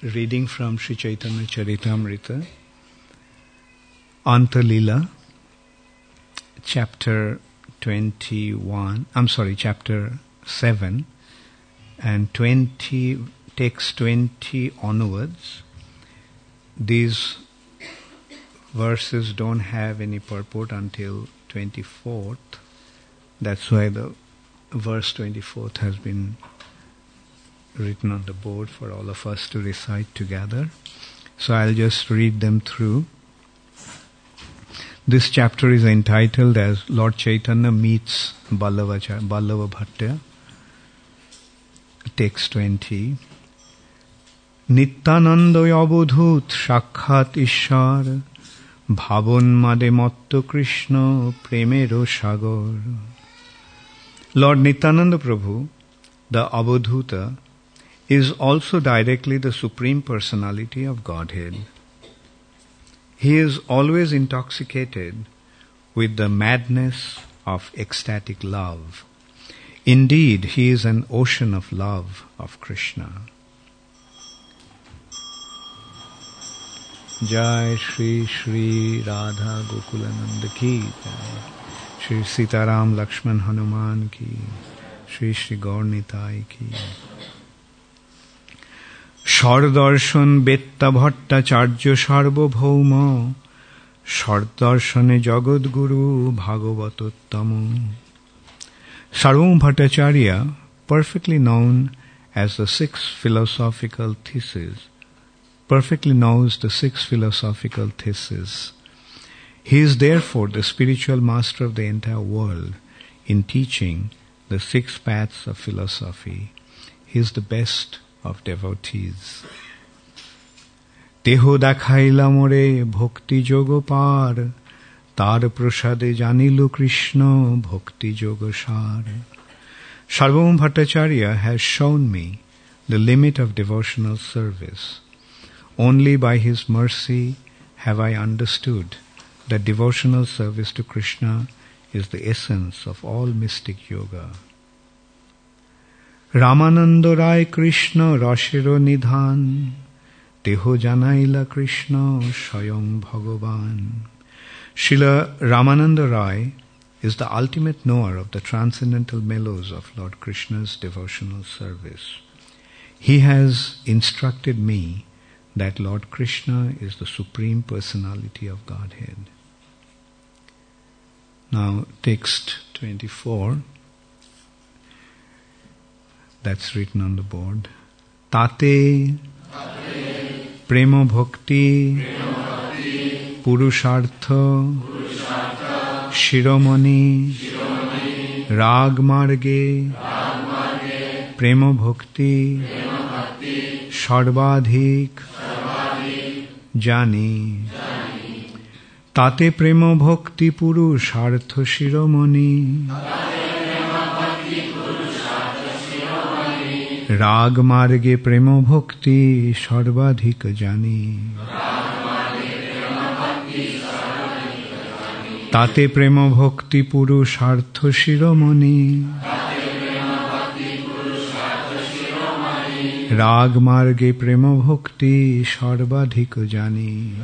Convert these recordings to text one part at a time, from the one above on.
reading from Sri Chaitanya Charitamrita, Anta Lila, chapter 7, and 20, text 20 onwards. These verses don't have any purport until 24th. That's why the verse 24th has been written on the board for all of us to recite together. So I'll just read them through. This chapter is entitled as Lord Chaitanya meets Ballava Bhattaya. Text 20. Nityananda Abodhut Shakhat Ishar Bhavon Made Matto Krishna Premero Sagar. Lord Nityananda Prabhu, the Abodhuta, is also directly the Supreme Personality of Godhead. He is always intoxicated with the madness of ecstatic love. Indeed, he is an ocean of love of Krishna. Jai Shri Shri Radha Gokulananda ki Jai. Shri Sitaram Lakshman Hanuman ki. Shri Shri Gaur Nitai ki. Shardarshan Betta Bhattacharya Sarvabhauma Shardarshane Jagad Guru Bhagavatottama. Sarvabhauma Bhattacharya, perfectly known as the six philosophical theses, perfectly knows the six philosophical theses. He is therefore the spiritual master of the entire world in teaching the six paths of philosophy. He is the best of devotees. Teho dakhaila more bhakti jogo par, tar prasade janilu Krishna bhakti jogo sar. Sarvabhauma Bhattacharya has shown me the limit of devotional service. Only by his mercy have I understood that devotional service to Krishna is the essence of all mystic yoga. Ramananda Rai Krishna Rashiro Nidhan Teho Janaila Krishna Shayam Bhagavan. Srila Ramananda Rai is the ultimate knower of the transcendental mellows of Lord Krishna's devotional service. He has instructed me that Lord Krishna is the Supreme Personality of Godhead. Now, text 24. That's written on the board. Tate Prema Bhakti Purushartha Shiromani Rag Marge Prema Bhakti Sarvadhik Jani. Tate Prema Bhakti Purushartha Shiromani Rag Marge Prema Bhakti Sarvadhik Jani. Tate Prema Bhakti Purushartha Shiromani Rag Marge Prema Bhakti Sarvadhik Jani.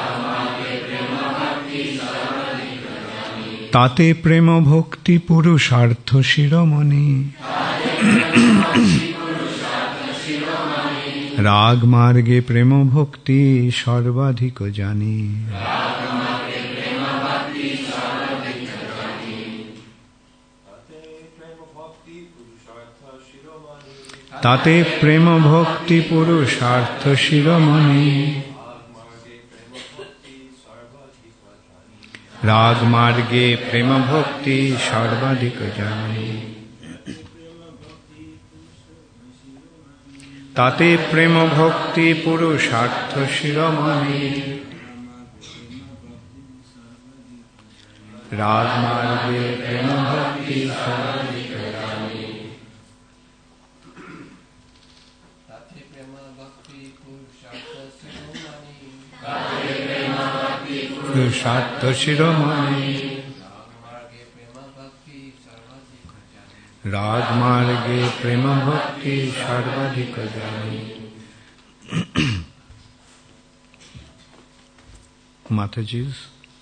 Tate Prema Bhakti Purushartha Shiromani Rag Marge Prema Bhakti Sarvadhik Jani. Tate Prema Bhakti Purushartha Shiromani Rag Marge Prema Bhakti Sarvadhik Jani. Tate Prema Bhakti Purushartha Shiromani Rag Marge Prema Bhakti Sarvadhik Jani. Purushartha Shiromani Rag Marge Prema Bhakti Sarvadhik Jani. Mataji's.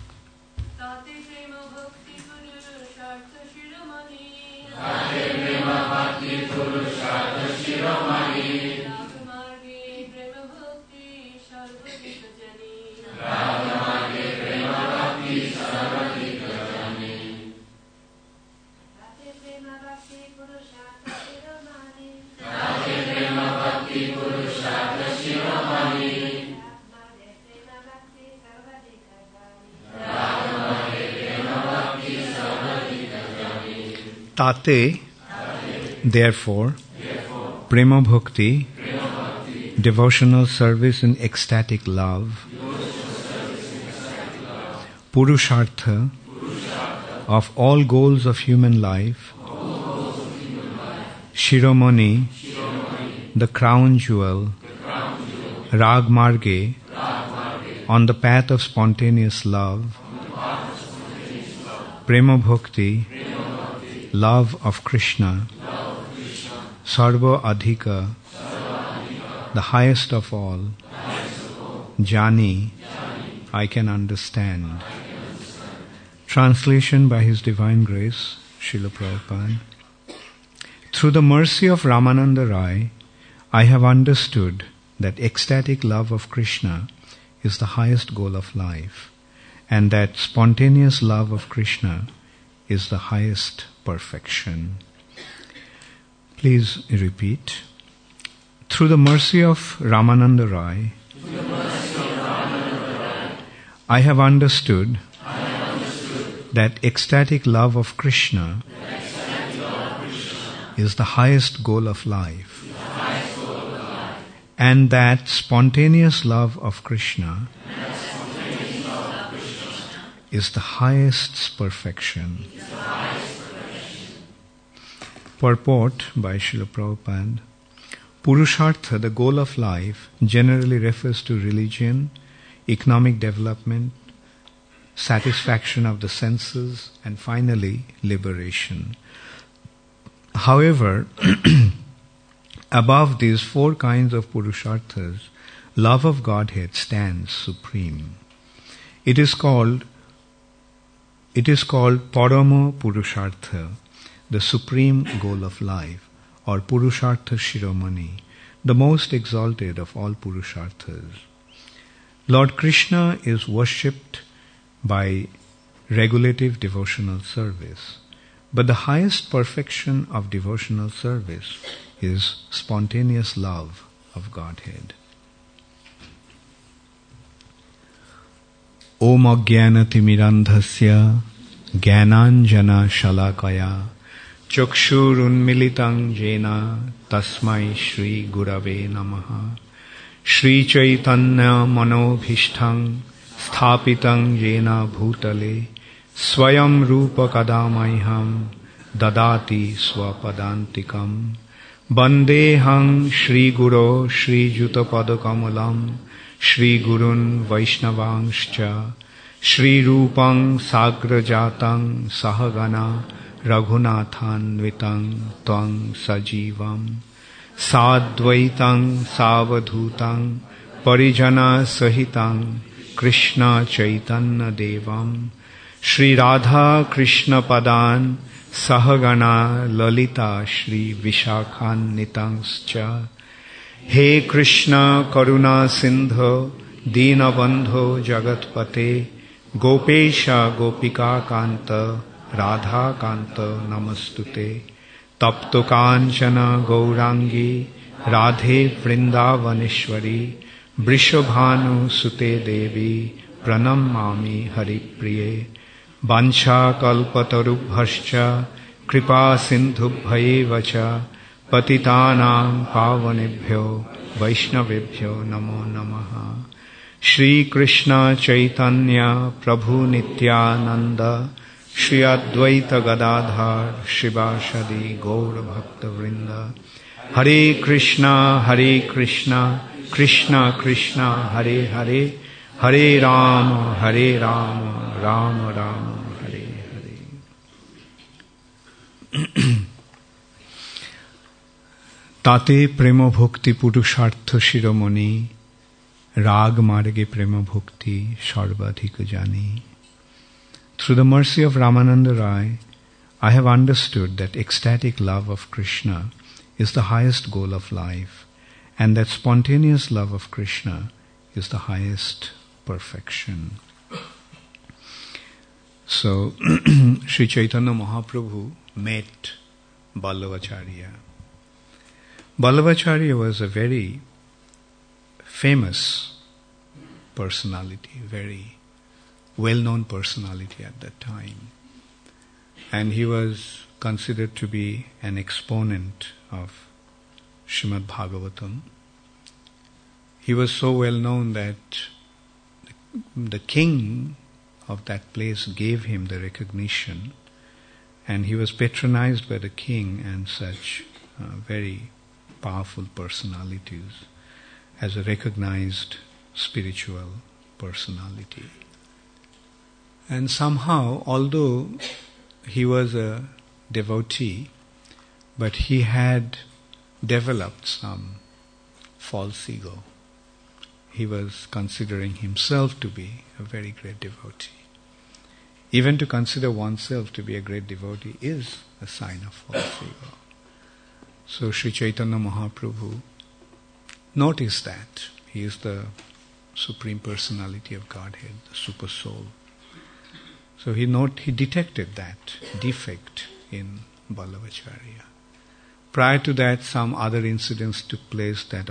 Tate, therefore, Prema Bhakti, devotional service in ecstatic love, Purushartha, of all goals of human life, Shiromani, the crown jewel, Rag Marge, on the path of spontaneous love, Prema Bhakti, love of Krishna, Sarva Adhika, the highest of all, Jani, I can understand. Translation by His Divine Grace, Srila Prabhupada. Through the mercy of Ramananda Rai, I have understood that ecstatic love of Krishna is the highest goal of life, and that spontaneous love of Krishna is the highest perfection. Please repeat. Through the mercy of Ramananda Rai, I have understood that ecstatic love of Krishna is the highest goal of life, and that spontaneous love of Krishna is the highest perfection. Purport by Srila Prabhupada. Purushartha, the goal of life, generally refers to religion, economic development, satisfaction of the senses, and finally, liberation. However, above these four kinds of Purusharthas, love of Godhead stands supreme. It is called Parama Purushartha, the supreme goal of life, or Purushartha Shiromani, the most exalted of all Purusharthas. Lord Krishna is worshipped by regulative devotional service, but the highest perfection of devotional service is spontaneous love of Godhead. Om Ajnanatimirandhasya Jnananjana Shalakaya Chakshurunmilitang Jena Tasmai Shri Gurave Namaha Shri Chaitanya Manobhishthang Sthapitang Jena Bhutale Swayam Rupa Kadamaiham Dadati Swapadantikam Bandehang Shri Guru Shri Jutapadakamalam Shri Gurun Vaishnavangscha Shri Rupang Sagrajatang Sahagana Raghunathanvitang Tvang Sajivam Sadvaitang Savadhutang Parijana Sahitang Krishna Chaitanya Devam Shri Radha Krishna Padan Sahagana Lalita Shri Vishakhan Nitangscha He Krishna Karuna Sindho Dinabandho Jagatpate Gopesha Gopika Kanta Radha Kanta Namastute Tapto Kanchana Gaurangi Radhe Vrindavaneshwari Vrishabhanu Sute Devi Pranamami Haripriye Vancha Kalpatarubhascha Kripa Sindhubhye Vacha Patitanam Pavanebhyo Vaishnavebhyo Namo Namaha Shri Krishna Chaitanya Prabhu Nityananda Shri Advaita Gadadhar Shivashadi Gaura Bhakta Vrinda Hare Krishna Krishna Krishna Hare Hare Hare Rama Rama Rama Hare Hare Tate Prema Bhakti Purushartha Shiromani Rag marge prema bhakti sarvadhika jani. Through the mercy of Ramananda Rai, I have understood that ecstatic love of Krishna is the highest goal of life, and that spontaneous love of Krishna is the highest perfection. So, Sri Chaitanya Mahaprabhu met Ballavacharya. Ballavacharya was a very famous personality, very well-known personality at that time. And he was considered to be an exponent of Srimad Bhagavatam. He was so well known that the king of that place gave him the recognition, and he was patronized by the king and such very powerful personalities as a recognized spiritual personality. And somehow, although he was a devotee, but he had developed some false ego. He was considering himself to be a very great devotee. Even to consider oneself to be a great devotee is a sign of false ego. So Sri Chaitanya Mahaprabhu noticed that. He is the Supreme Personality of Godhead, the Super Soul. So he detected that defect in Ballavacharya. Prior to that, some other incidents took place that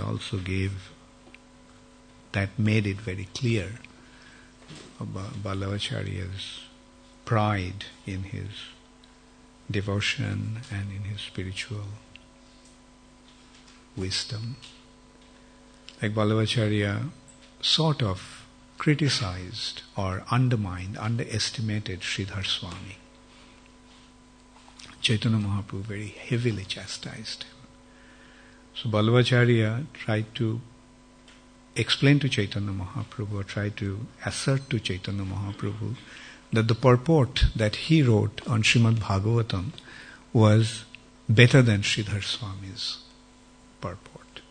made it very clear about Ballavacharya's pride in his devotion and in his spiritual wisdom. Like Ballavacharya sort of criticized or underestimated Sridhar Swami. Chaitanya Mahaprabhu very heavily chastised him. So Ballavacharya tried to explain to Chaitanya Mahaprabhu, or tried to assert to Chaitanya Mahaprabhu that the purport that he wrote on Srimad Bhagavatam was better than Sridhar Swami's purport.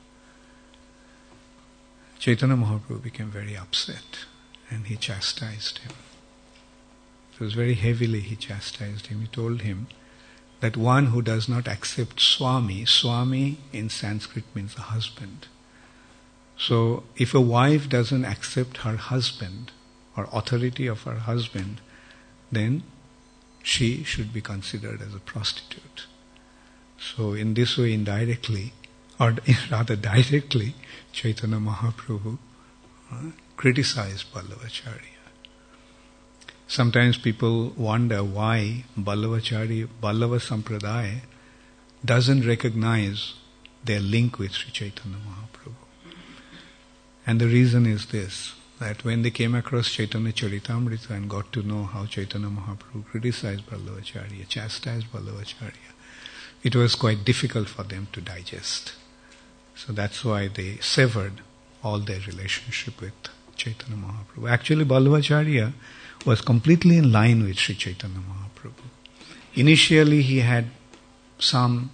Chaitanya Mahaprabhu became very upset and he chastised him. It was very heavily he chastised him. He told him that one who does not accept Swami in Sanskrit means a husband. So if a wife doesn't accept her husband or authority of her husband, then she should be considered as a prostitute. So in this way, indirectly, or rather directly, Chaitanya Mahaprabhu criticized Ballavacharya. Sometimes people wonder why Ballava Sampradaya doesn't recognize their link with Sri Chaitanya Mahaprabhu. And the reason is this, that when they came across Chaitanya Charitamrita and got to know how Chaitanya Mahaprabhu criticized Ballavacharya, chastised Ballavacharya, it was quite difficult for them to digest. So that's why they severed all their relationship with Chaitanya Mahaprabhu. Actually, Ballavacharya was completely in line with Sri Chaitanya Mahaprabhu. Initially, he had some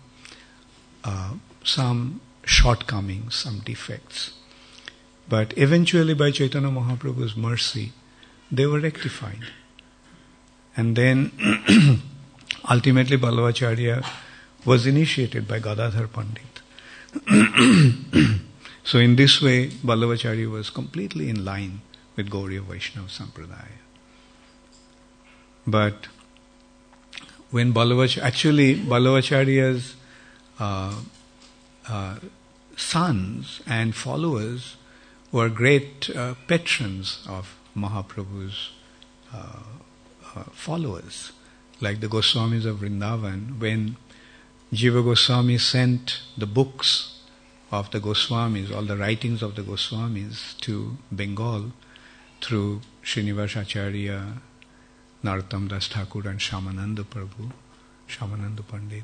shortcomings, some defects. But eventually, by Chaitanya Mahaprabhu's mercy, they were rectified. And then, ultimately, Ballavacharya was initiated by Gadadhar Pandit. So in this way, Ballavacharya was completely in line with Gauriya Vaishnava Sampradaya. But when Ballavacharya's sons and followers were great patrons of Mahaprabhu's followers, like the Goswamis of Vrindavan. When Jiva Goswami sent the books of the Goswamis, all the writings of the Goswamis to Bengal through Srinivas Acharya, Narottam Das Thakur and Shyamananda Pandit.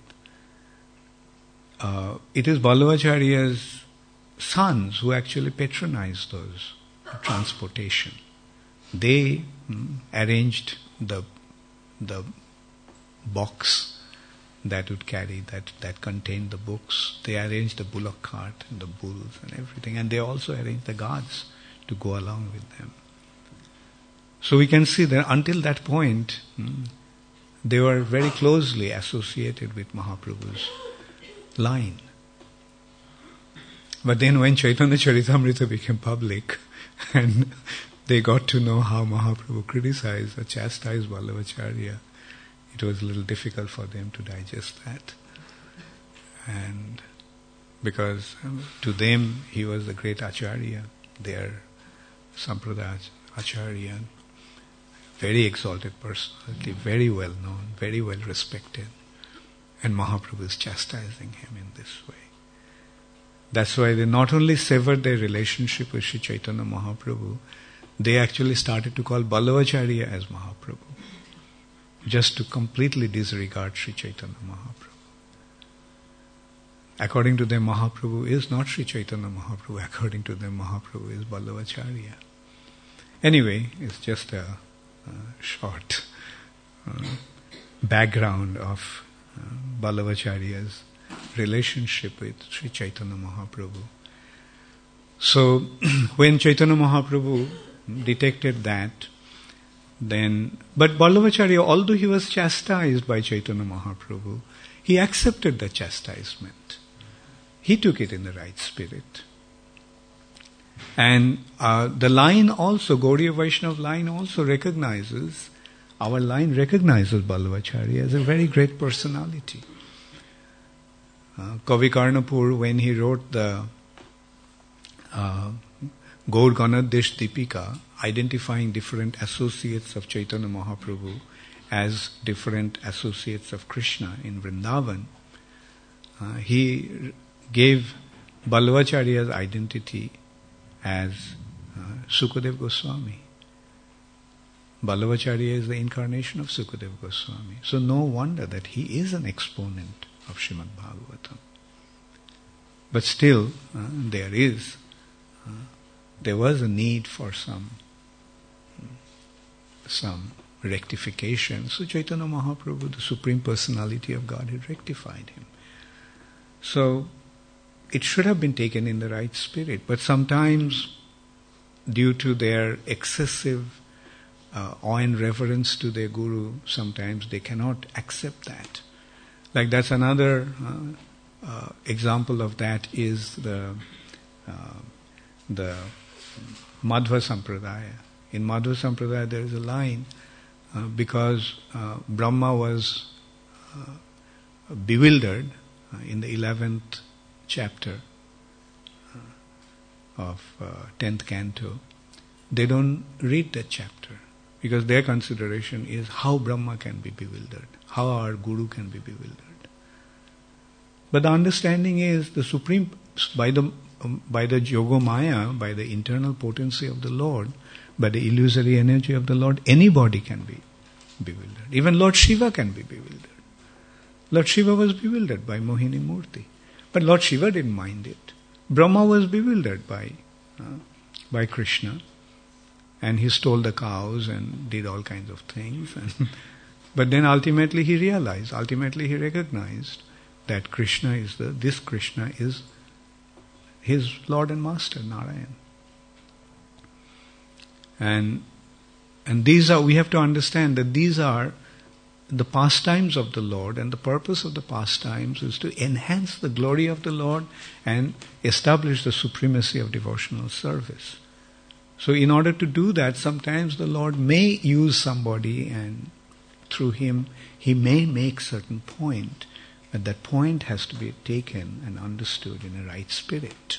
It is Ballavacharya's sons who actually patronized those transportation. They arranged the box that would carry, that contained the books. They arranged the bullock cart and the bulls and everything. And they also arranged the guards to go along with them. So we can see that until that point, they were very closely associated with Mahaprabhu's line. But then when Chaitanya Charitamrita became public and they got to know how Mahaprabhu criticized or chastised Vallabhacharya, it was a little difficult for them to digest that. And because to them he was the great Acharya, their Sampradaya Acharya, very exalted personality, very well known, very well respected. And Mahaprabhu is chastising him in this way. That's why they not only severed their relationship with Sri Chaitanya Mahaprabhu, they actually started to call Vallabhacharya as Mahaprabhu, just to completely disregard Sri Chaitanya Mahaprabhu. According to them, Mahaprabhu is not Sri Chaitanya Mahaprabhu. According to them, Mahaprabhu is Vallabhacharya. Anyway, it's just a short background of Vallabhacharya's relationship with Sri Chaitanya Mahaprabhu. So, when Chaitanya Mahaprabhu detected that, but Vallabhacharya, although he was chastised by Chaitanya Mahaprabhu, he accepted the chastisement. He took it in the right spirit. And the line also, Gaudiya Vaishnava line also recognizes, our line recognizes Vallabhacharya as a very great personality. Kavi Karnapur, when he wrote the Gaur Ganadesh Deepika, identifying different associates of Chaitanya Mahaprabhu as different associates of Krishna in Vrindavan, he gave Vallabhacharya's identity as Sukadeva Goswami. Vallabhacharya is the incarnation of Sukadeva Goswami. So no wonder that he is an exponent of Srimad Bhagavatam. But still, there was a need for some rectification. So Chaitanya Mahaprabhu, the Supreme Personality of Godhead, rectified him. So it should have been taken in the right spirit. But sometimes, due to their excessive awe and reverence to their Guru, sometimes they cannot accept that. Like that's another example of that is the Madhva Sampradaya. In Madhva Sampradaya there is a line, because Brahma was bewildered in the 11th chapter of 10th canto, they don't read that chapter because their consideration is how Brahma can be bewildered, how our Guru can be bewildered. But the understanding is the Supreme, by the Yogamaya, by the internal potency of the Lord, by the illusory energy of the Lord, anybody can be bewildered. Even Lord Shiva can be bewildered. Lord Shiva was bewildered by Mohini Murti. But Lord Shiva didn't mind it. Brahma was bewildered by Krishna, and he stole the cows and did all kinds of things. But then ultimately he realized, he recognized that this Krishna is his Lord and Master, Narayan. And we have to understand that these are the pastimes of the Lord, and the purpose of the pastimes is to enhance the glory of the Lord and establish the supremacy of devotional service. So in order to do that, sometimes the Lord may use somebody, and through him he may make certain point, but that point has to be taken and understood in a right spirit.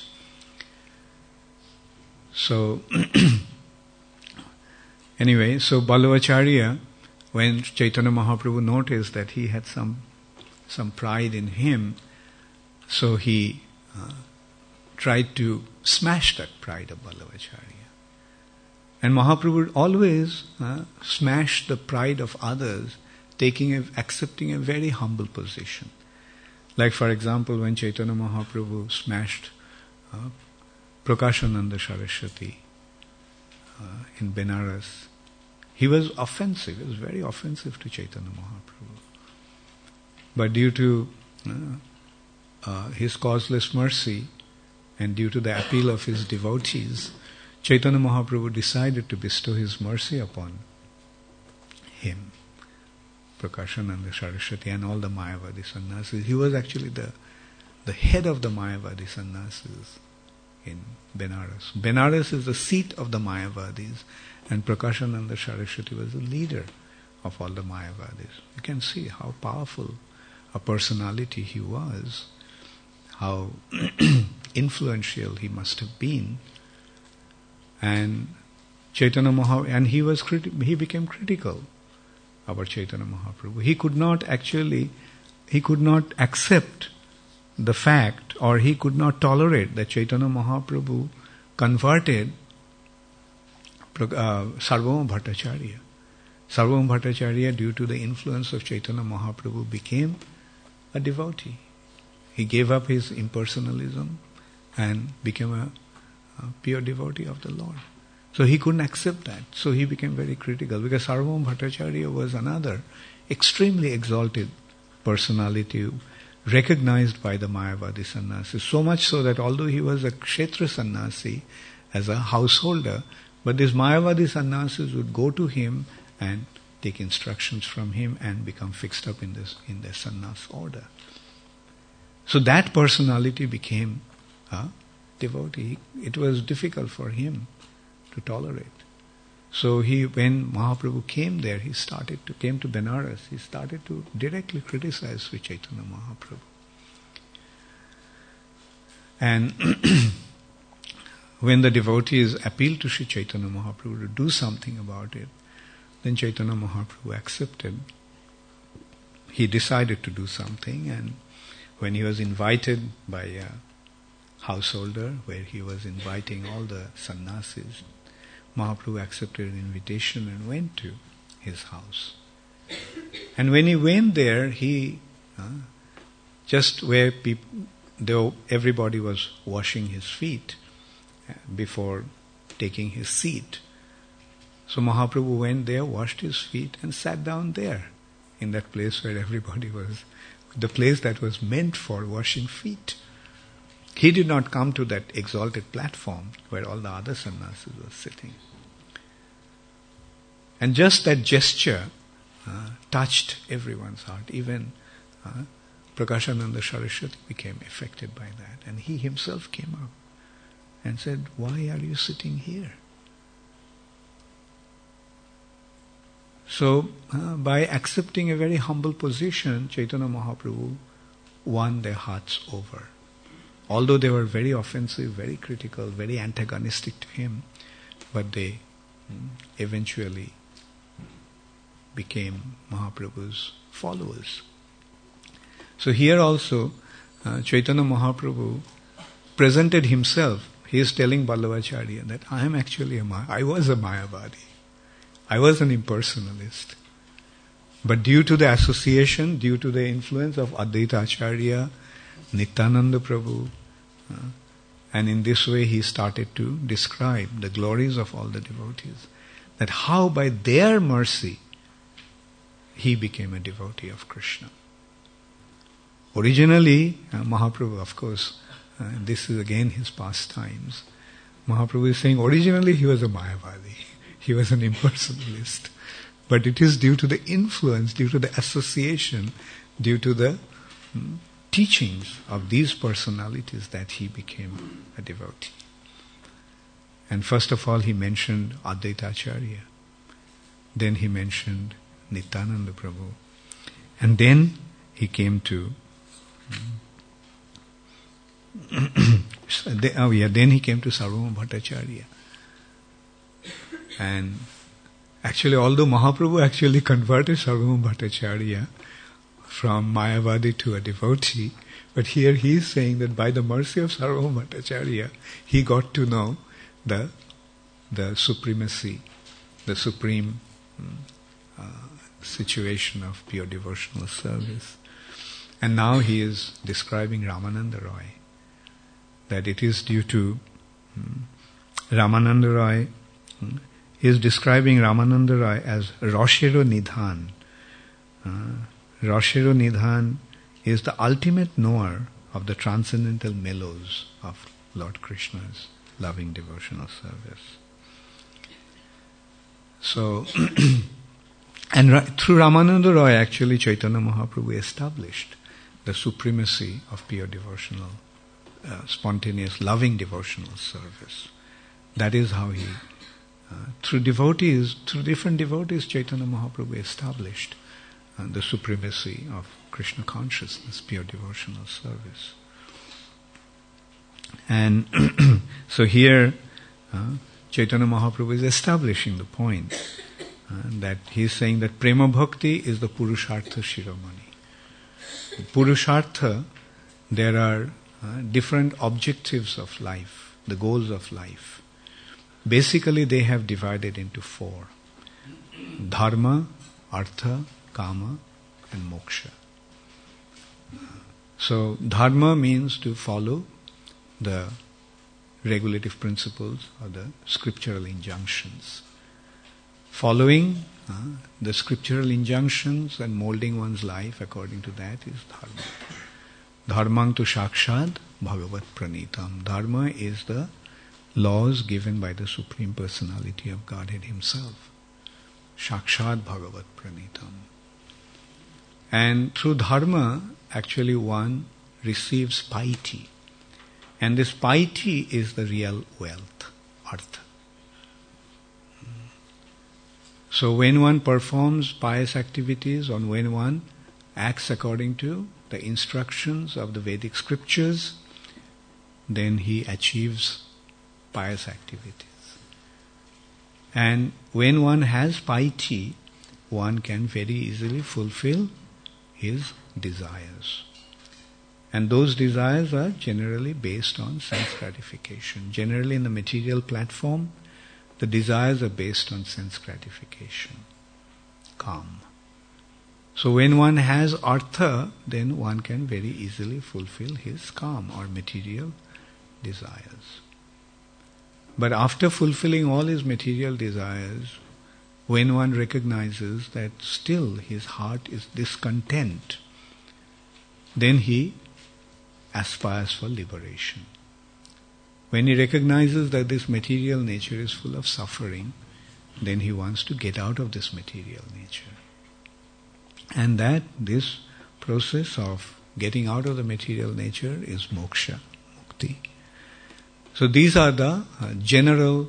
So anyway, so Vallabhacharya, when Chaitanya Mahaprabhu noticed that he had some pride in him, so he tried to smash that pride of Vallabhacharya. And Mahaprabhu always smashed the pride of others, accepting a very humble position. Like for example, when Chaitanya Mahaprabhu smashed Prakashananda Saraswati in Benares, he was offensive. He was very offensive to Chaitanya Mahaprabhu. But due to his causeless mercy and due to the appeal of his devotees, Chaitanya Mahaprabhu decided to bestow his mercy upon him, Prakashananda Saraswati, and all the Mayavadi sannyasis. He was actually the head of the Mayavadi sannyasis in Benares. Benares is the seat of the Mayavadis, and Prakashananda Saraswati was the leader of all the Mayavadis. You can see how powerful a personality he was, how influential he must have been. And Chaitanya Mahaprabhu, and he became critical about Chaitanya Mahaprabhu. He could not accept the fact, or he could not tolerate that Chaitanya Mahaprabhu converted Sarvabhauma Bhattacharya. Sarvabhauma Bhattacharya, due to the influence of Chaitanya Mahaprabhu, became a devotee. He gave up his impersonalism and became a pure devotee of the Lord. So he couldn't accept that. So he became very critical, because Sarvabhauma Bhattacharya was another extremely exalted personality recognized by the Mayavadi sannyasis. So much so that although he was a Kshetra sannyasi, as a householder, but these Mayavadi sannyasis would go to him and take instructions from him and become fixed up in their sannyas order. So that personality became a devotee. It was difficult for him to tolerate. So when Mahaprabhu came there, came to Benares, he started to directly criticize Sri Chaitanya Mahaprabhu. And when the devotees appealed to Sri Chaitanya Mahaprabhu to do something about it, then Chaitanya Mahaprabhu accepted. He decided to do something, and when he was invited by a householder, where he was inviting all the sannyasis, Mahaprabhu accepted an invitation and went to his house. And when he went there, he just where everybody was washing his feet before taking his seat. So Mahaprabhu went there, washed his feet, and sat down there in that place where everybody was, the place that was meant for washing feet. He did not come to that exalted platform where all the other sannyasis were sitting. And just that gesture touched everyone's heart. Even Prakashananda Saraswati became affected by that. And he himself came up and said, "Why are you sitting here?" So, by accepting a very humble position, Chaitanya Mahaprabhu won their hearts over. Although they were very offensive, very critical, very antagonistic to him, but they eventually became Mahaprabhu's followers. So here also, Chaitanya Mahaprabhu presented himself. He is telling Vallabhacharya that I am actually I was a Mayavadi. I was an impersonalist. But due to the association, due to the influence of Advaita Acharya, Nityananda Prabhu, and in this way he started to describe the glories of all the devotees. That how by their mercy he became a devotee of Krishna. Originally, Mahaprabhu, of course, this is again his pastimes. Mahaprabhu is saying originally he was a Mayavadi. He was an impersonalist. But it is due to the influence, due to the association, due to the teachings of these personalities that he became a devotee. And first of all he mentioned Advaita Acharya. Then he mentioned Nityananda Prabhu. And then he came to then he came to Sarvabhauma Bhattacharya. And actually, although Mahaprabhu actually converted Sarvabhauma Bhattacharya from Mayavadi to a devotee, but here he is saying that by the mercy of Sarvabhauma Bhattacharya, he got to know the supremacy, the supreme situation of pure devotional service. And now he is describing Ramananda Roy, that it is due to Ramananda Roy. He is describing Ramananda Roy as Roshero Nidhan. Roshero Nidhan is the ultimate knower of the transcendental mellows of Lord Krishna's loving devotional service. So, and through Ramananda Roy, actually Chaitanya Mahaprabhu established the supremacy of pure devotional, spontaneous, loving devotional service. That is how he, through different devotees, Chaitanya Mahaprabhu established the supremacy of Krishna consciousness, pure devotional service. And so here, Chaitanya Mahaprabhu is establishing the point that he is saying that Prema Bhakti is the Purushartha Shiromani. Purushartha, there are different objectives of life, the goals of life. Basically, they have divided into 4. Dharma, Artha, Kama, and Moksha. So, Dharma means to follow the regulative principles or the scriptural injunctions. Following the scriptural injunctions and molding one's life according to that is Dharma. Dharmang tu shakshad bhagavat pranitam. Dharma is the laws given by the Supreme Personality of Godhead Himself. Shakshad bhagavat pranitam. And through Dharma, actually one receives piety. And this piety is the real wealth, artha. So when one performs pious activities or when one acts according to the instructions of the Vedic scriptures, then he achieves pious activities. And when one has piety, one can very easily fulfill his desires. And those desires are generally based on sense gratification. Generally in the material platform, the desires are based on sense gratification. Calm. So when one has artha, then one can very easily fulfill his calm or material desires. But after fulfilling all his material desires, when one recognizes that still his heart is discontent, then he aspires for liberation. When he recognizes that this material nature is full of suffering, then he wants to get out of this material nature. And that this process of getting out of the material nature is moksha, mukti. So these are the general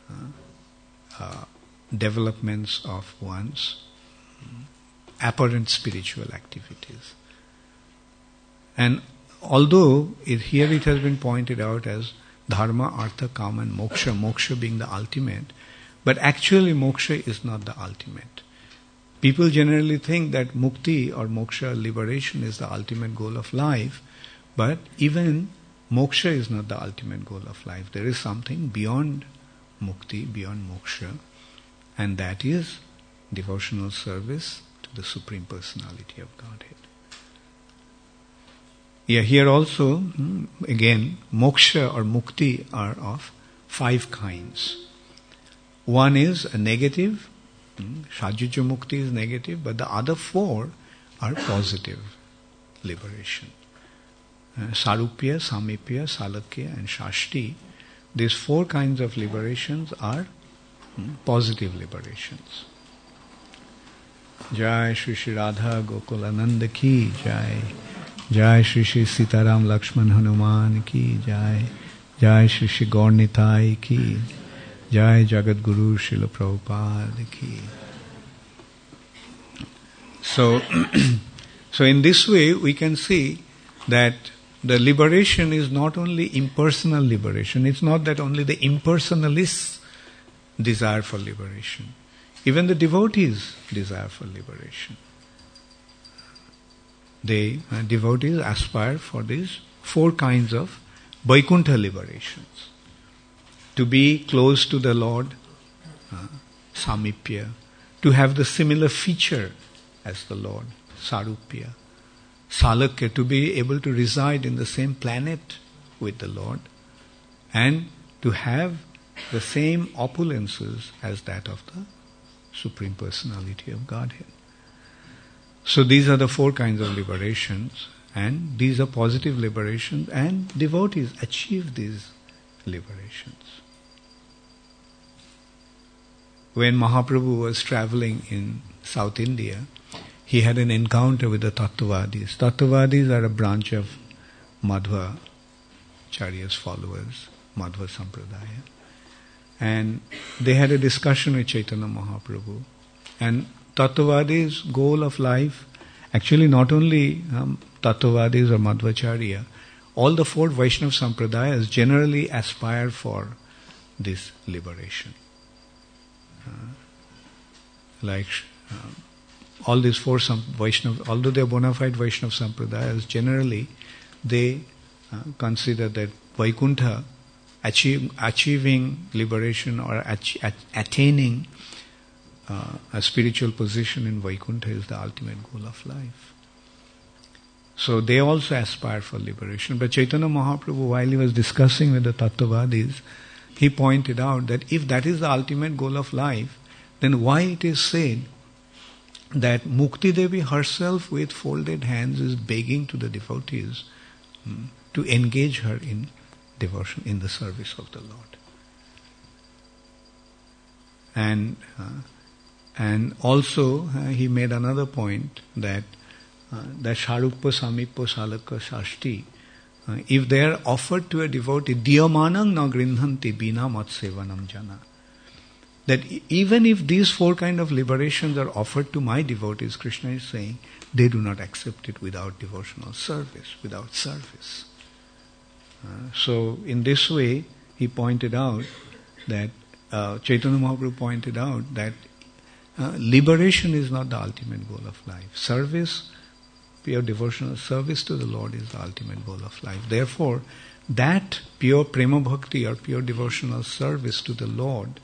developments of one's apparent spiritual activities. And although here it has been pointed out as dharma, artha, kama and moksha, moksha being the ultimate, but actually moksha is not the ultimate. People generally think that mukti or moksha, liberation, is the ultimate goal of life, but even moksha is not the ultimate goal of life. There is something beyond mukti, beyond moksha, and that is devotional service to the Supreme Personality of Godhead. Yeah, here also, again, moksha or mukti are of 5 kinds. One is a negative, Shajuja mukti is negative, but the other 4 are positive liberation. Sarupya, Samipya, Salakya and Shashti, these 4 kinds of liberations are positive liberations. Jai Shri Shri Radha Gokulananda ki Jai. Jai Shri Shri Sitaram Lakshman Hanuman ki Jai. Jai Shri Shri Gaur Nitai ki Jai. Jagat Guru Srila Prabhupada ki. So in this way we can see that the liberation is not only impersonal liberation. It's not that only the impersonalists desire for liberation. Even the devotees desire for liberation. Devotees aspire for these 4 kinds of Vaikuntha liberations. To be close to the Lord, Samipya. To have the similar feature as the Lord, Sarupya. Salakya, to be able to reside in the same planet with the Lord. And to have the same opulences as that of the Supreme Personality of Godhead. So these are the 4 kinds of liberations, and these are positive liberations, and devotees achieve these liberations. When Mahaprabhu was traveling in South India, he had an encounter with the Tattvadis. Tattvadis are a branch of Madhvacharya's followers, Madhva Sampradaya. And they had a discussion with Chaitanya Mahaprabhu. And Tattvadis' goal of life, actually not only Tattvadis or Madhvacharya, all the four Vaishnava Sampradayas generally aspire for this liberation. All these four Vaishnava, although they are bona fide Vaishnava Sampradayas, generally they consider that Vaikuntha, achieving liberation or attaining a spiritual position in Vaikuntha is the ultimate goal of life. So they also aspire for liberation. But Chaitanya Mahaprabhu, while he was discussing with the Tattvadis, he pointed out that if that is the ultimate goal of life, then why it is said that Mukti Devi herself with folded hands is begging to the devotees to engage her in devotion, in the service of the Lord. And also he made another point that Sharukpa Samippa Salaka Shashti, if they are offered to a devotee, Diyamanang na grindhanti bina matsevanam jana. That even if these four kind of liberations are offered to my devotees, Krishna is saying, they do not accept it without devotional service, without service. So in this way, he pointed out that, Chaitanya Mahaprabhu pointed out that liberation is not the ultimate goal of life. Service, pure devotional service to the Lord is the ultimate goal of life. Therefore, that pure prema bhakti or pure devotional service to the Lord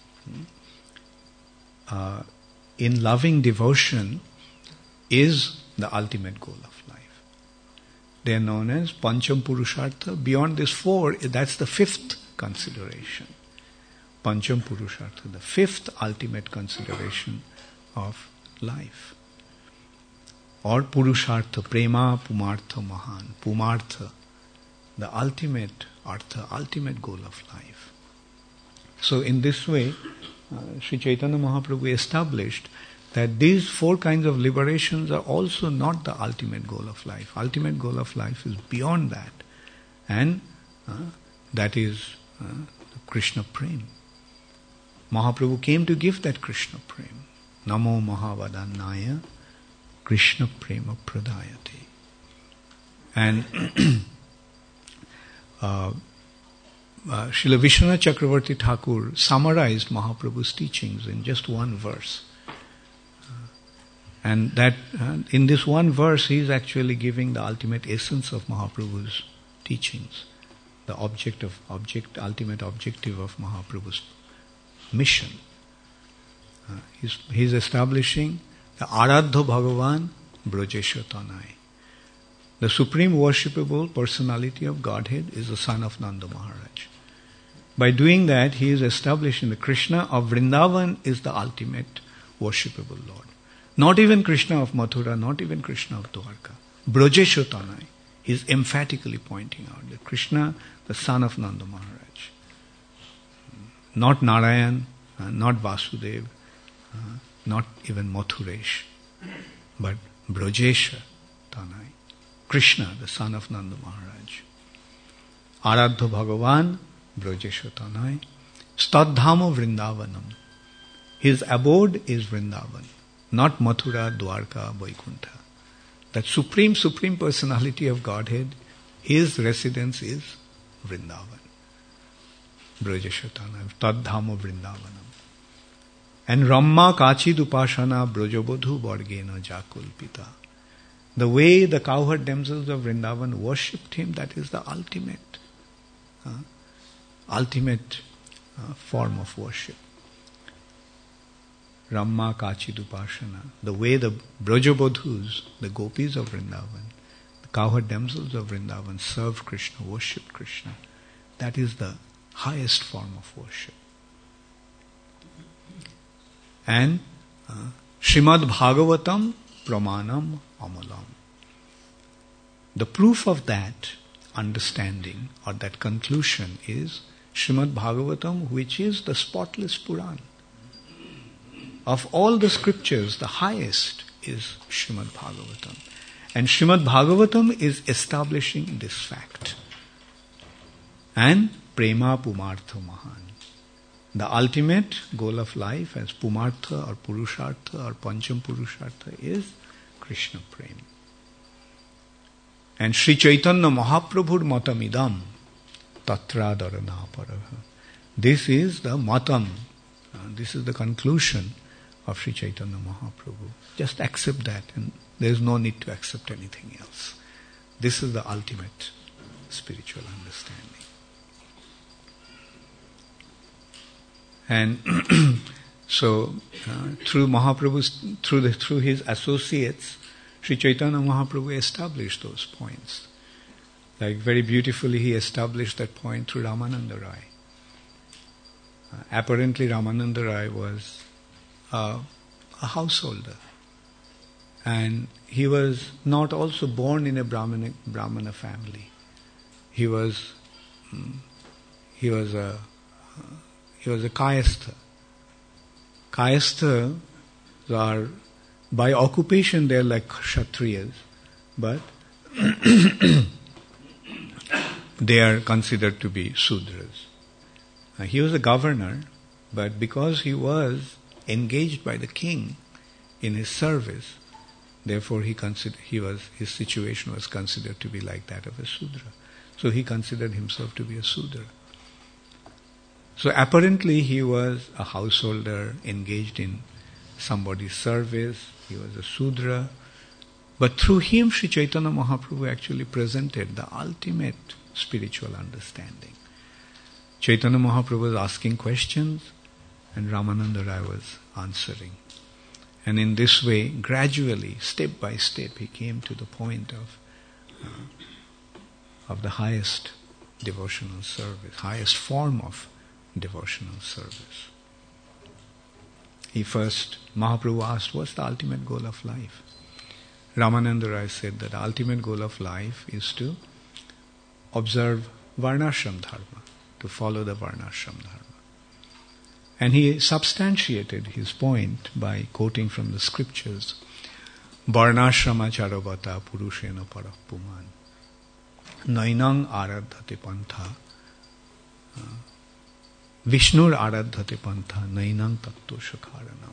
in loving devotion is the ultimate goal of life. They are known as Pancham Purushartha. Beyond this four, that's the fifth consideration. Pancham Purushartha, the fifth ultimate consideration of life. Or Purushartha, Prema Pumartha Mahan. Pumartha, the ultimate artha, ultimate goal of life. So in this way, Sri Chaitanya Mahaprabhu established that these four kinds of liberations are also not the ultimate goal of life. Ultimate goal of life is beyond that. And that is Krishna Prem. Mahaprabhu came to give that Krishna Prem. Namo Mahavadannaya Krishna Prema Pradayate. And Srila Vishwanath Chakravarti Thakur summarized Mahaprabhu's teachings in just one verse. And that in this one verse he is actually giving the ultimate essence of Mahaprabhu's teachings, the ultimate objective of Mahaprabhu's mission. He is establishing the Aradha Bhagavan Brajesha Tanai. The supreme worshipable personality of Godhead is the son of Nanda Maharaj. By doing that, he is establishing the Krishna of Vrindavan is the ultimate worshipable Lord. Not even Krishna of Mathura, not even Krishna of Dwarka. Brajesha Tanai. He is emphatically pointing out that Krishna, the son of Nanda Maharaj. Not Narayan, not Vasudev, not even Mathuresh, but Brajesha Tanai. Krishna, the son of Nanda Maharaj. Aradha Bhagavan, Brajesha Tanai. Stadhama Vrindavanam. His abode is Vrindavan, not Mathura, Dwarka, Vaikuntha. That supreme personality of Godhead, his residence is Vrindavan. Brajesha Tanai. Tadhama Vrindavanam. And Ramma Kachid Upashana Brajabodhu Vargena Jakulpita. The way the cowherd damsels of Vrindavan worshipped him, that is the ultimate form of worship. Ramma Kachid Upashana. The way the Brajabodhus, the gopis of Vrindavan, the cowherd damsels of Vrindavan served Krishna, worshipped Krishna. That is the highest form of worship. And Srimad Bhagavatam Pramanam Amalam. The proof of that understanding or that conclusion is Srimad Bhagavatam, which is the spotless Puran. Of all the scriptures, the highest is Srimad Bhagavatam. And Srimad Bhagavatam is establishing this fact. And Prema Pumartha Mahan. The ultimate goal of life as Pumartha or Purushartha or Pancham Purushartha is Krishna Prema. And Sri Chaitanya Mahaprabhur Matamidam Tatradarana Paraha. This is the matam. This is the conclusion of Sri Chaitanya Mahaprabhu. Just accept that, and there is no need to accept anything else. This is the ultimate spiritual understanding. And so, through Mahaprabhu's, through his associates, Sri Chaitanya Mahaprabhu established those points. Like very beautifully, he established that point through Ramananda Rai. Apparently, Ramananda Rai was a householder, and he was not also born in a Brahmana family. He was a Kayastha. Kayastha are, by occupation, they are like Kshatriyas, but they are considered to be Sudras. He was a governor, but because he was engaged by the king in his service, therefore his situation was considered to be like that of a Sudra. So he considered himself to be a Sudra. So apparently he was a householder engaged in somebody's service. He was a Sudra. But through him, Sri Chaitanya Mahaprabhu actually presented the ultimate spiritual understanding. Chaitanya Mahaprabhu was asking questions and Ramananda Rai was answering. And in this way, gradually, step by step, he came to the point of the highest devotional service, highest form of devotional service. Mahaprabhu asked, what's the ultimate goal of life? Ramananda Rai said that the ultimate goal of life is to observe Varnashram Dharma, to follow the Varnashram Dharma. And he substantiated his point by quoting from the scriptures, Varnashrama Charavata Purushena Parapuman Nainang Aradhate Pantha Vishnur Aradhate Pantha Nainang Tatto Shakaranam.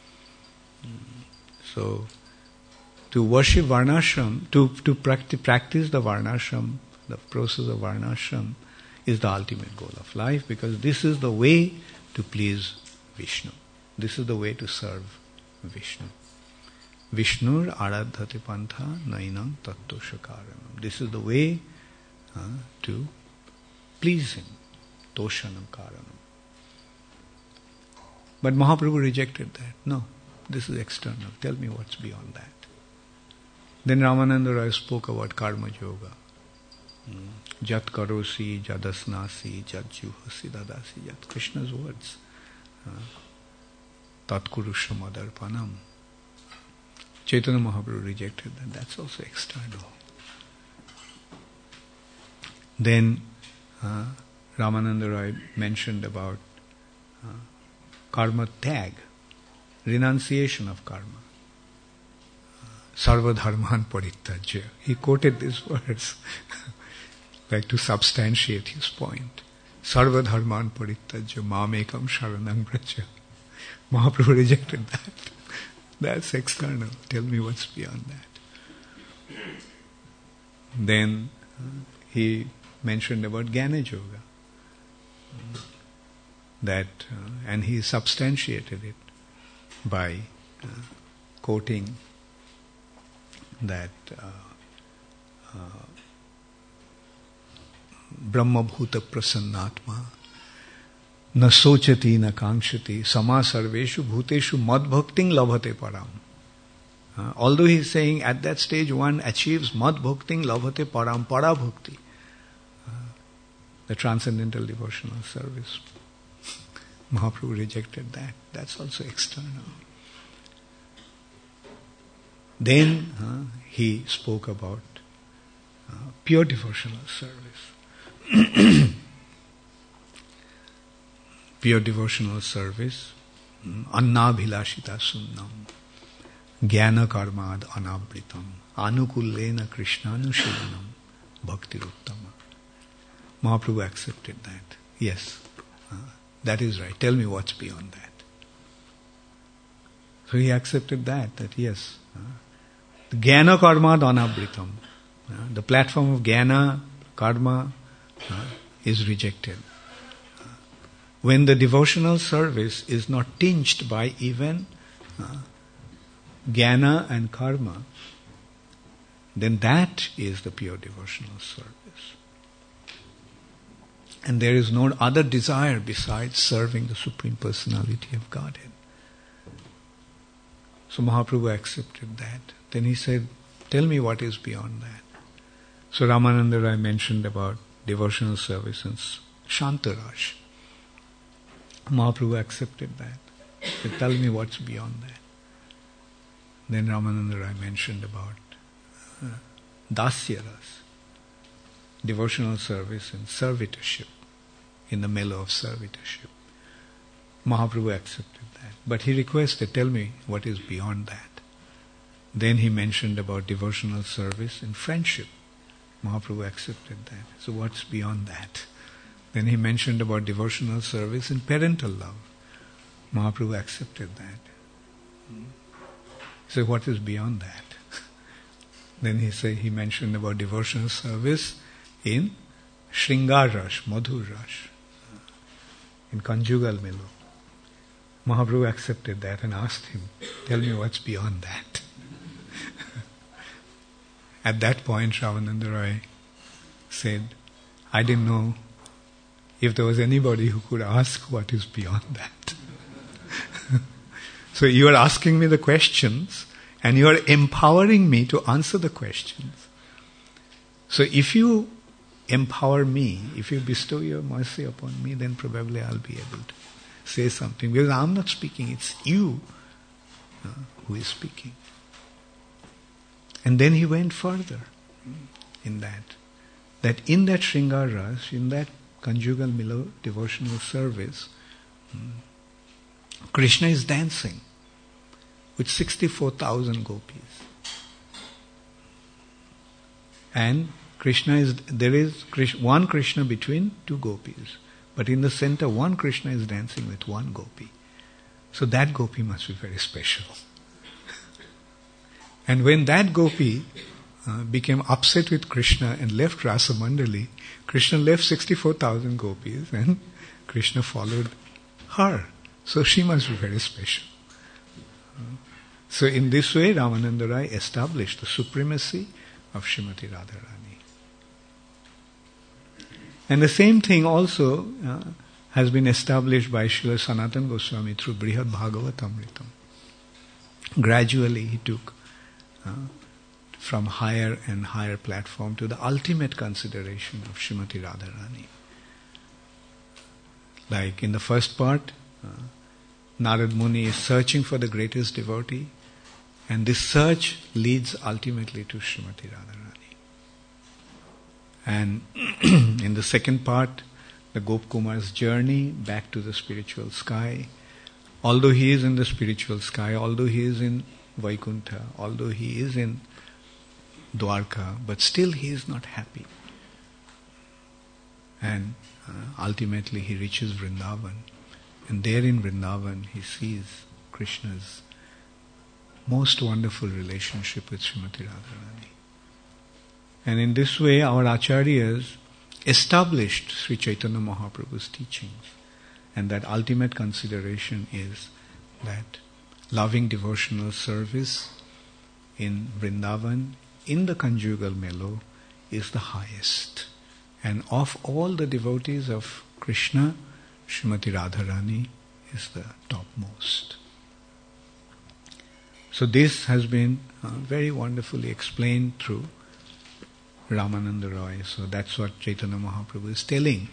So, to worship Varnashram, to practice the Varnashram, the process of Varnashram is the ultimate goal of life, because this is the way to please Vishnu. This is the way to serve Vishnu. Vishnur Aradhate Pantha Nainam Tatto Shakaranam. This is the way to please him. Toshanam Karanam. But Mahaprabhu rejected that. No, this is external. Tell me what's beyond that. Then Ramananda Rai spoke about Karma Yoga. Jat karosi, jadasnasi, jat juhasi, dadasi, jat. Krishna's words. Tat kurushramadarpanam. Chaitanya Mahaprabhu rejected that. That's also external. Then Ramananda Rai mentioned about karma tag, renunciation of karma. Sarva dharman parittajya. He quoted these words like to substantiate his point. Sarva dharman parittajya mamekam sharanam braja. Mahaprabhu rejected that. That's external. Tell me what's beyond that. Then he mentioned about Jnana Yoga. And he substantiated it by quoting that Brahma Bhuta Prasannatma Na Sochati Na Kankshati Sama Sarveshu Bhuteshu Mad Bhakting Labhate Param. Although he is saying at that stage one achieves Mad Bhakting Labhate Param, Para Bhakti, the transcendental devotional service. Mahaprabhu rejected that. That's also external. Then he spoke about pure devotional service. pure devotional service, annabhilashita sunnam, jnana karmad anabritam, anukullena krishnanushilanam, bhaktiruttama. Mahaprabhu accepted that. Yes, that is right. Tell me what's beyond that. So he accepted that yes, the jnana karmad anabritam, the platform of jnana, karma is rejected. When the devotional service is not tinged by even jnana and karma, then that is the pure devotional service. And there is no other desire besides serving the Supreme Personality of Godhead. So Mahaprabhu accepted that. Then he said, tell me what is beyond that. So Ramananda Rai mentioned about devotional service and Shantaraj. Mahaprabhu accepted that. He said, tell me what's beyond that. Then Ramananda Rai mentioned about Dasyaras, devotional service and servitorship, in the mellow of servitorship. Mahaprabhu accepted that. But he requested, tell me what is beyond that. Then he mentioned about devotional service and friendship. Mahaprabhu accepted that. So what's beyond that? Then he mentioned about devotional service and parental love. Mahaprabhu accepted that. So what is beyond that? Then he mentioned about devotional service in Shringar Rash, Madhur Rash, in conjugal mellow. Mahaprabhu accepted that and asked him, tell me what's beyond that. At that point, Ramananda Rai said, I didn't know if there was anybody who could ask what is beyond that. So you are asking me the questions and you are empowering me to answer the questions. So if you empower me, if you bestow your mercy upon me, then probably I'll be able to say something. Because I'm not speaking, it's you who is speaking. And then he went further in that in that Shringar Ras, in that conjugal mellow devotional service, Krishna is dancing with 64,000 gopis. And there is one Krishna between two gopis. But in the center, one Krishna is dancing with one gopi. So that gopi must be very special. And when that gopi became upset with Krishna and left Rasa Mandali, Krishna left 64,000 gopis and Krishna followed her. So she must be very special. So in this way, Ramananda Rai established the supremacy of Srimati Radharani. And the same thing also has been established by Srila Sanatana Goswami through Brihad Bhagavatamritam. Gradually he took from higher and higher platform to the ultimate consideration of Srimati Radharani. Like in the first part, Narad Muni is searching for the greatest devotee, and this search leads ultimately to Srimati Radharani. And in the second part, the Gopkumar's journey back to the spiritual sky. Although he is in the spiritual sky, although he is in Vaikuntha, although he is in Dwarka, but still he is not happy. And ultimately he reaches Vrindavan. And there in Vrindavan he sees Krishna's most wonderful relationship with Srimati Radharani. And in this way our Acharyas established Sri Chaitanya Mahaprabhu's teachings. And that ultimate consideration is that loving devotional service in Vrindavan, in the conjugal mellow, is the highest. And of all the devotees of Krishna, Srimati Radharani is the topmost. So this has been very wonderfully explained through Ramananda Roy. So that's what Chaitanya Mahaprabhu is telling.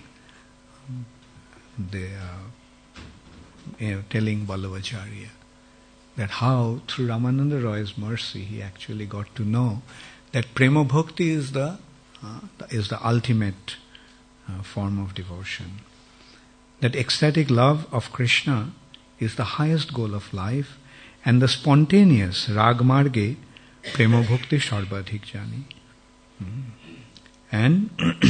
Telling Ballavacharya that how through Ramananda Roy's mercy he actually got to know that Prema Bhakti is the ultimate form of devotion. that ecstatic love of Krishna is the highest goal of life, and the spontaneous rag marge prema bhakti sarvadhik jani. And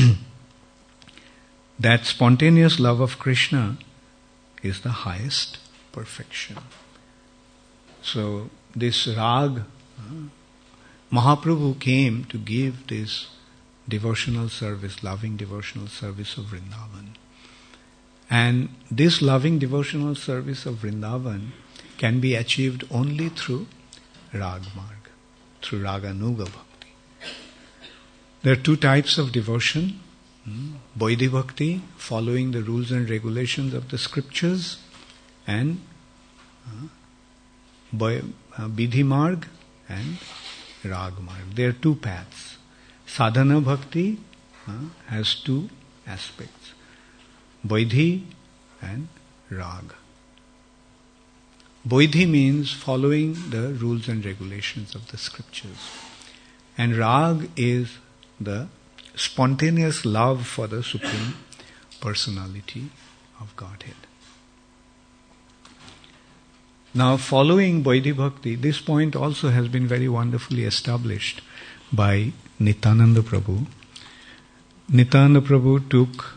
that spontaneous love of Krishna is the highest perfection. So this rag, Mahaprabhu came to give this devotional service, loving devotional service of Vrindavan. And this loving devotional service of Vrindavan can be achieved only through rag marg, through raganuga bhakti. There are two types of devotion. Vaidhi bhakti, following the rules and regulations of the scriptures, and vidhi marg and rag marg. There are two paths. Sadhana bhakti has two aspects, vaidhi and rag. Vaidhi means following the rules and regulations of the scriptures, and rag is the spontaneous love for the Supreme Personality of Godhead. Now, following Vaidhi Bhakti, this point also has been very wonderfully established by Nityananda Prabhu. Nityananda Prabhu took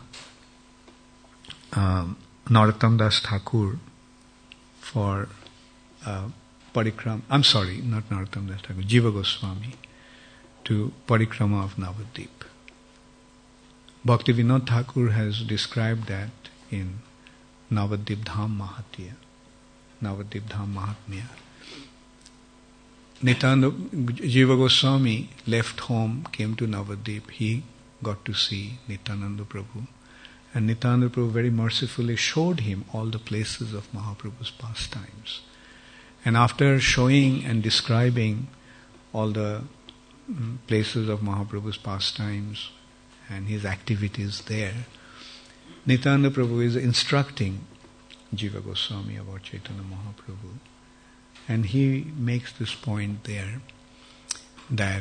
Narottam Das Thakur for parikram. I'm sorry, not Narottam Das Thakur, Jiva Goswami, to parikrama of Navadvip. Bhaktivinoda Thakur has described that in Navadvip Dham Mahatya, Navadvip Dham Mahatmya. Nityananda Jiva Goswami left home, came to Navadvip. He got to see Nityananda Prabhu. And Nityananda Prabhu very mercifully showed him all the places of Mahaprabhu's pastimes. And after showing and describing all the places of Mahaprabhu's pastimes and his activities there, Nityananda Prabhu is instructing Jiva Goswami about Chaitanya Mahaprabhu. And he makes this point there that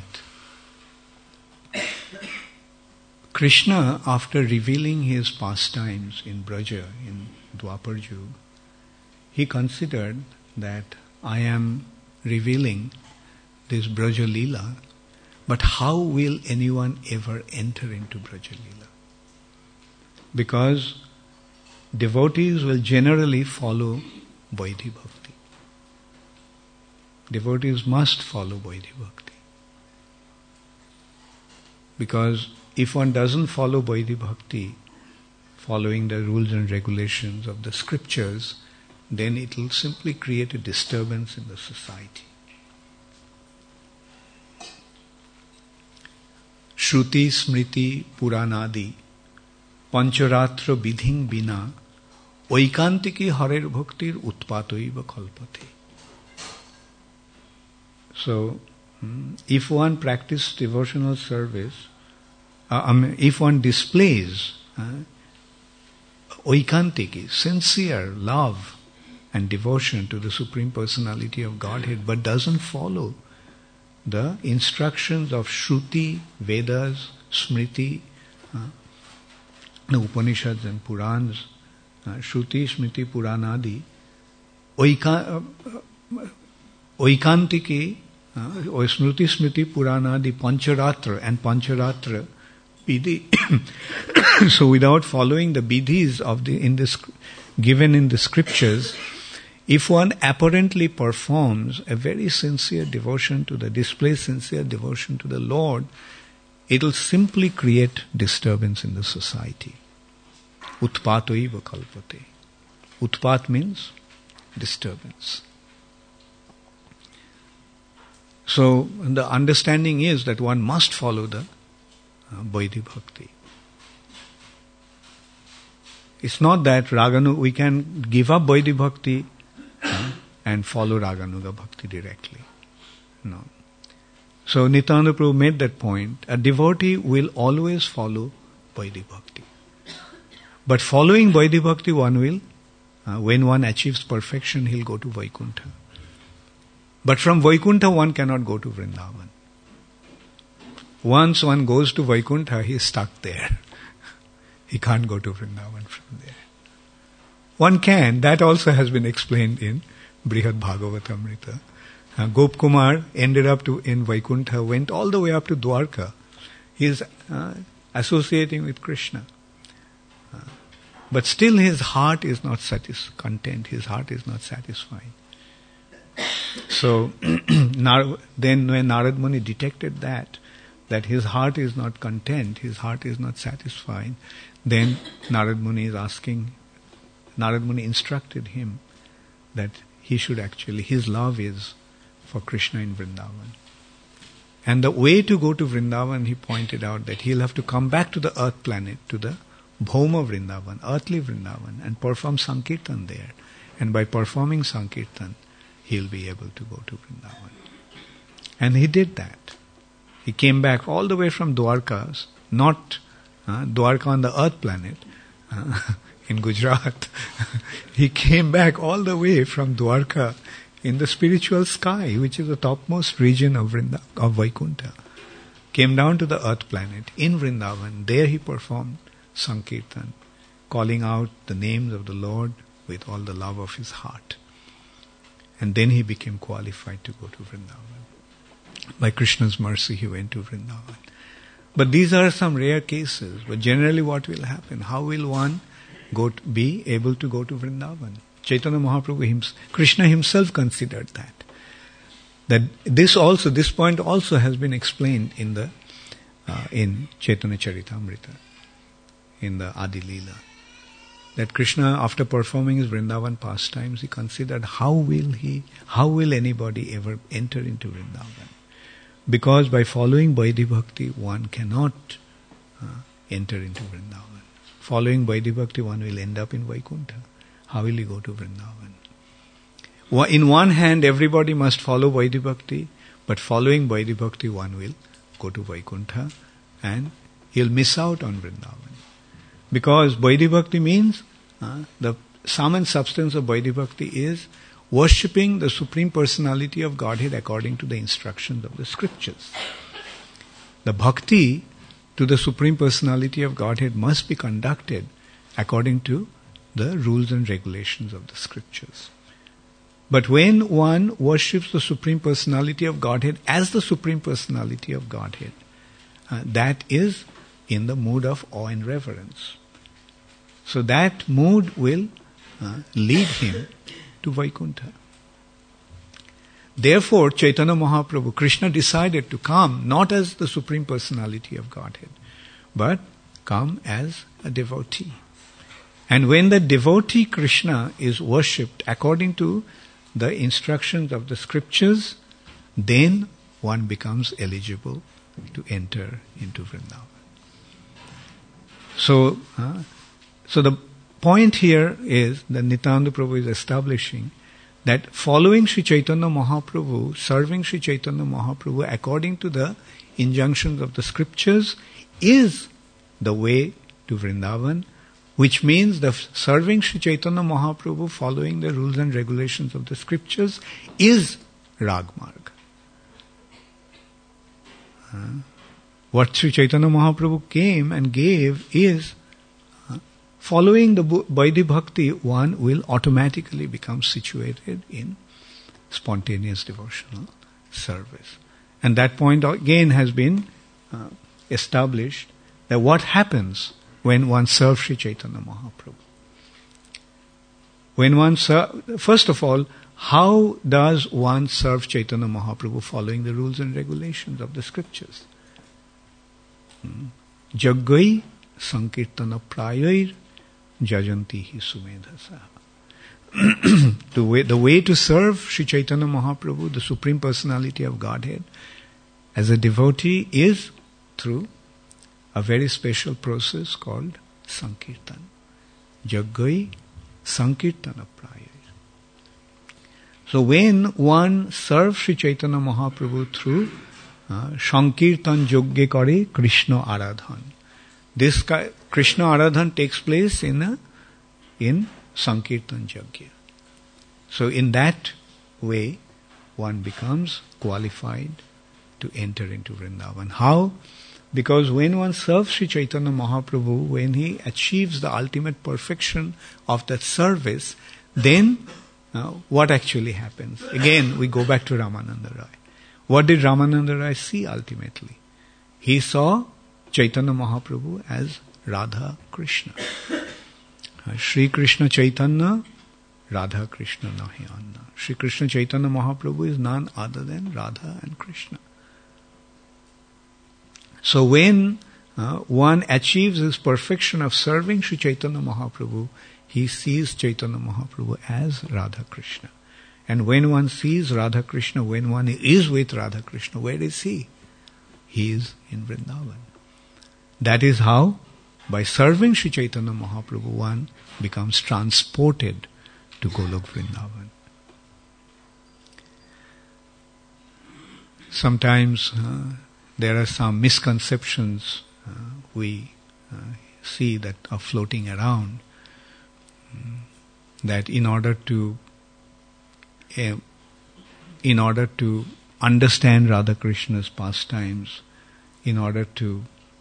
Krishna, after revealing his pastimes in Braja, in Dwapar Yuga, he considered that I am revealing this Braja Leela, but how will anyone ever enter into Braja Leela? Because devotees will generally follow Vaidhi Bhakti. Devotees must follow Vaidhi Bhakti. Because if one doesn't follow Vaidhi Bhakti, following the rules and regulations of the scriptures, then it will simply create a disturbance in the society. Shruti, Smriti, Puranadi, Pancharatra Vidhing Bina, Oikantiki Harer Bhaktir Utpatoiva Kalpate. So, if one practices devotional service, if one displays oikantiki, sincere love and devotion to the Supreme Personality of Godhead, but doesn't follow the instructions of Shruti, Vedas, Smriti, the Upanishads and Purans, Shruti, Smriti, Puranadi, oikantiki, Smriti, Smriti, Puranadi, Pancharatra and Pancharatra Vidhi. So without following the Vidhis of given in the scriptures, if one apparently performs a very sincere devotion displays sincere devotion to the Lord, it will simply create disturbance in the society. Utpatoiva kalpate. Utpat means disturbance. So the understanding is that one must follow the Vaidhi Bhakti. It's not that we can give up Vaidhi Bhakti and follow Raganuga Bhakti directly. No. So Nityananda Prabhu made that point. A devotee will always follow Vaidhi Bhakti. But following Vaidhi Bhakti, one will, when one achieves perfection, he'll go to Vaikuntha. But from Vaikuntha, one cannot go to Vrindavan. Once one goes to Vaikuntha, he is stuck there. He can't go to Vrindavan from there. one can. That also has been explained in Brihad Bhagavatamrita. Gop Kumar ended up in Vaikuntha, went all the way up to Dwarka. He is associating with Krishna. But still his heart is not content. His heart is not satisfied. So then when Narad Muni detected that his heart is not content, his heart is not satisfied, then Narad Muni instructed him that his love is for Krishna in Vrindavan. And the way to go to Vrindavan, he pointed out that he'll have to come back to the earth planet, to the Bhauma Vrindavan, earthly Vrindavan, and perform Sankirtan there. And by performing Sankirtan, he'll be able to go to Vrindavan. And he did that. He came back all the way from Dwarka, not Dwarka on the earth planet, in Gujarat. He came back all the way from Dwarka in the spiritual sky, which is the topmost region of Vaikuntha. Came down to the earth planet in Vrindavan. There he performed Sankirtan, calling out the names of the Lord with all the love of his heart. And then he became qualified to go to Vrindavan. By Krishna's mercy, he went to Vrindavan. But these are some rare cases. But generally what will happen? How will one be able to go to Vrindavan? Chaitanya Mahaprabhu, Krishna himself considered that this point also has been explained in Chaitanya Charitamrita, in the Adi Leela. That Krishna, after performing his Vrindavan pastimes, he considered how will anybody ever enter into Vrindavan? Because by following Vaidhi Bhakti, one cannot enter into Vrindavan. Following Vaidhi Bhakti, one will end up in Vaikuntha. How will he go to Vrindavan? In one hand, everybody must follow Vaidhi Bhakti, but following Vaidhi Bhakti, one will go to Vaikuntha and he'll miss out on Vrindavan. Because Vaidhi Bhakti means, the sum and substance of Vaidhi Bhakti is worshipping the Supreme Personality of Godhead according to the instructions of the scriptures. The bhakti to the Supreme Personality of Godhead must be conducted according to the rules and regulations of the scriptures. But when one worships the Supreme Personality of Godhead as the Supreme Personality of Godhead, that is in the mood of awe and reverence. So that mood will lead him to Vaikuntha. Therefore, Chaitanya Mahaprabhu, Krishna decided to come not as the Supreme Personality of Godhead, but come as a devotee. And when the devotee Krishna is worshipped according to the instructions of the scriptures, then one becomes eligible to enter into Vrindavan. So the point here is that Nityananda Prabhu is establishing that following Sri Chaitanya Mahaprabhu, serving Sri Chaitanya Mahaprabhu according to the injunctions of the scriptures is the way to Vrindavan, which means the serving Sri Chaitanya Mahaprabhu following the rules and regulations of the scriptures is Ragmarg. What Sri Chaitanya Mahaprabhu came and gave is following the Vaidhi Bhakti, one will automatically become situated in spontaneous devotional service. And that point again has been established, that what happens when one serves Sri Chaitanya Mahaprabhu. First of all, how does one serve Chaitanya Mahaprabhu following the rules and regulations of the scriptures? Jaggai Sankirtana Prayair Jajanti hi Sumedhasa. The way to serve Sri Chaitanya Mahaprabhu, the Supreme Personality of Godhead, as a devotee is through a very special process called Sankirtan. Jaggai Sankirtana Prayar. So when one serves Sri Chaitanya Mahaprabhu through Sankirtan Yogge Kare Krishna Aradhan. This Krishna Aradhan takes place in Sankirtan Yajna. So in that way, one becomes qualified to enter into Vrindavan. How? Because when one serves Sri Chaitanya Mahaprabhu, when he achieves the ultimate perfection of that service, then what actually happens? Again, we go back to Ramananda Rai. What did Ramananda Rai see ultimately? He saw Chaitanya Mahaprabhu as Radha Krishna. Sri Krishna Chaitanya, Radha Krishna nahi anna. Sri Krishna Chaitanya Mahaprabhu is none other than Radha and Krishna. So when one achieves this perfection of serving Sri Chaitanya Mahaprabhu, he sees Chaitanya Mahaprabhu as Radha Krishna. And when one sees Radha Krishna, when one is with Radha Krishna, where is he? He is in Vrindavan. That is how, by serving Sri Chaitanya Mahaprabhu, one becomes transported to Golok Vrindavan. Sometimes there are some misconceptions we see that are floating around, that in order to understand Radha Krishna's pastimes, in order to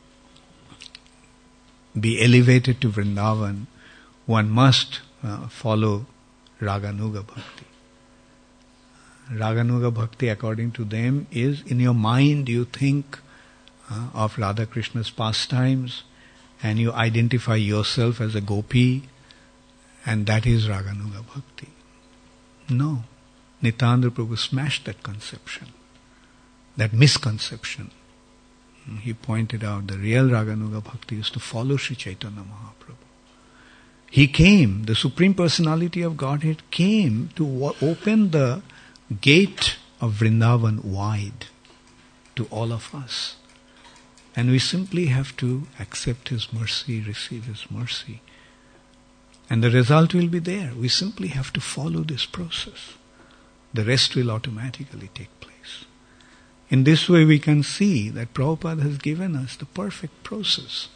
be elevated to Vrindavan, one must follow Raganuga Bhakti. Raganuga Bhakti, according to them, is in your mind you think of Radha Krishna's pastimes and you identify yourself as a gopi, and that is Raganuga Bhakti. No. Nityananda Prabhu smashed that conception, that misconception. He pointed out the real Raganuga Bhakti is to follow Sri Chaitanya Mahaprabhu. He came, the Supreme Personality of Godhead came to open the gate of Vrindavan wide to all of us. And we simply have to accept His mercy, receive His mercy. And the result will be there. We simply have to follow this process. The rest will automatically take place. In this way we can see that Prabhupada has given us the perfect process.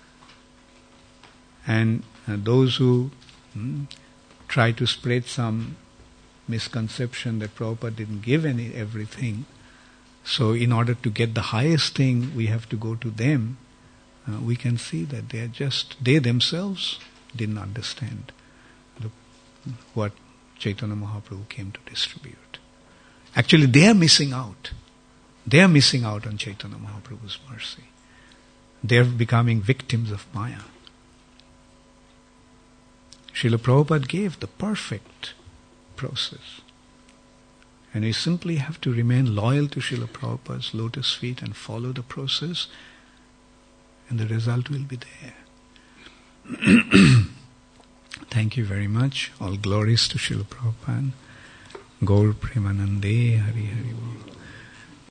And those who try to spread some misconception that Prabhupada didn't give everything, so in order to get the highest thing we have to go to them, we can see that they themselves didn't understand what Chaitanya Mahaprabhu came to distribute. Actually, they are missing out. They are missing out on Chaitanya Mahaprabhu's mercy. They are becoming victims of Maya. Srila Prabhupada gave the perfect process. And we simply have to remain loyal to Srila Prabhupada's lotus feet and follow the process, and the result will be there. Thank you very much. All glories to Srila Prabhupada. Gaur Premanande Hari Hari.